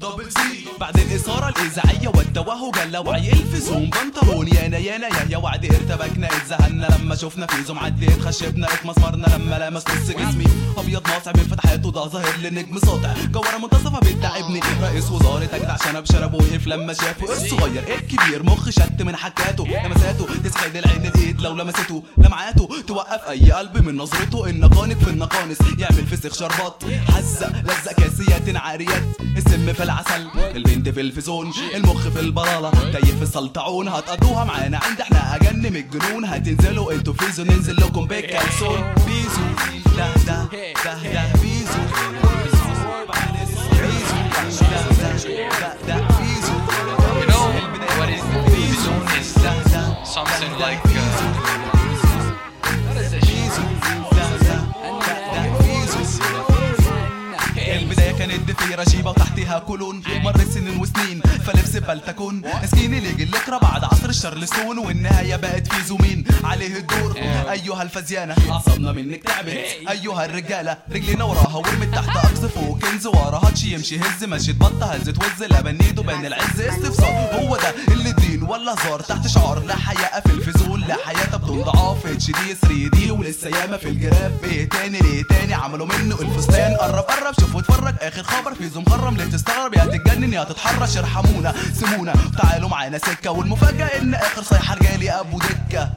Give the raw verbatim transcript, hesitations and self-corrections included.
دبل سي بعد الإثارة الإذاعية والتوهج جل وعي الفزوم بنطلون يانا يانا يا يا وعد ارتبكنا اتزهلنا لما شفنا فيزو معدي اتخشبنا اتمسمرنا لما لمس نص جسمي ابيض ناصع بين فتحاته ده ظاهر لنجم ساطع جوهرة منتصفة بتعبني رئيس وزارة اجدع شنب شرب وقف لما شافه الصغير الكبير مخ شت من حكاته لمساته تسحل العين الايد لو لمسته لمعاته توقف اي قلب من نظرته النقانق في النقانص يعمل فسخ شربات حزق لزق كاسيات عاريات السم في العسل البنت في الفزون المخ في البلالة تايه في السلطعون هتقضوها معانا عند احنا اجن من الجنون هتنزلوا انتوا فيزو ننزل لكم بالكالسون بيزو ده ده ده ده بيزو بيزو ده ده ده بيزو. You know what is Bizum is something like uh, what is it? البداية كانت دفية رشيبة وتحتها كولون مر سنين وسنين فلبس بلتكون اسكيني ليجي اللكرة بعد عصر الشارلستون والنهاية بقت في زومين عليه الدور ايها الفزيانة اعصابنا منك تعبت ايها الرجالة رجلينا وراها ورمت تحت اقصف وكنز وراها تشي يمشي هز مشيت بطة هزت وز لبنيته بين العز استفسار هو ده اللي دين ولا هزار تحت شعار لا حياة في الفزول لا حياة بدون ضعاف اتش دي ثري دي ولسه ياما في الجراب ايه تاني ليه تاني عملوا منه الفستان قرب قرب شوف واتفرج اخر خبر فيزو مخرم ليه تستغرب يا تتجنن يا تتحرش ارحمونا سمونا تعالوا معانا سكة والمفاجأة ان اخر صيحة رجالي ابو دكة.